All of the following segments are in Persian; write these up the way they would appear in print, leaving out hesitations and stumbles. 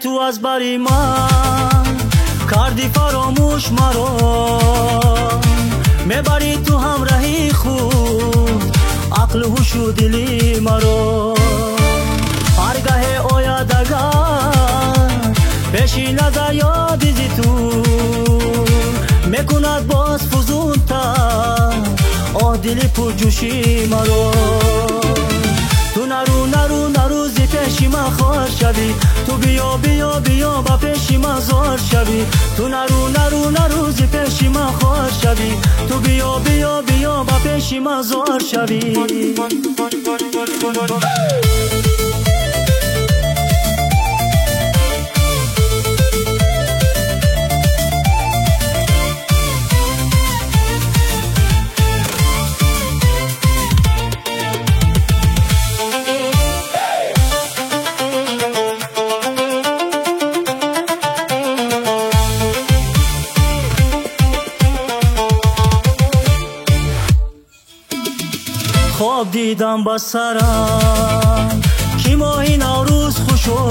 تو از بری من کردی فراموش مرا، میبری تو همراهی خود عقل و هوش و دلی مرا. هرگاه آید اگر پیشی نظر یاد زی تو میکند باز فزونتر آه دلی پرجوشی مرا. تو نرو زی پیشی من خوار شوی، تو بیا بیا بیا با پیشی من زار شوی. تو نرو زی پیشی من خوار شوی، تو بیا بیا بیا با پیشی من زار شوی. خواب دیدم با سرم که ماهی نوروز خوشو،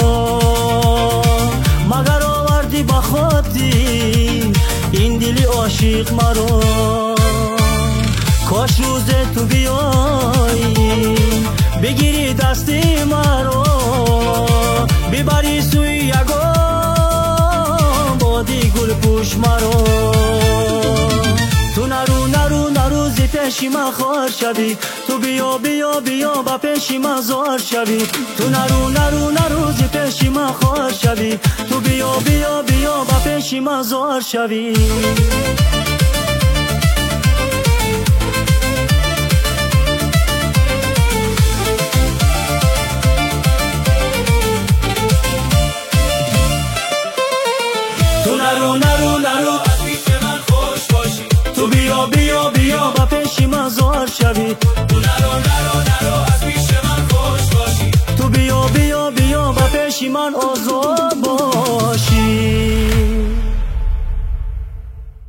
مگر آوردی با خودی این دلی عاشق مرا. کاش روز تو بیایی بگیری دستی مرا، ببری سوی یگان بادی گل پوش مرا. تو نرو زی پیشی من خوار شوی، تو بیا بیا بیا با پیشی من زار شوی. تو نرو زی پیشی من خوار شوی، تو بیا بیا بیا با پیشی من زار شوی. تو نرو از پیش من خوش باشی، تو بیا بیا بیا با پیشی من زار شوی. تو نرو از پیش من خوش باشی، تو بیا بیا بیا با پیشی من آزار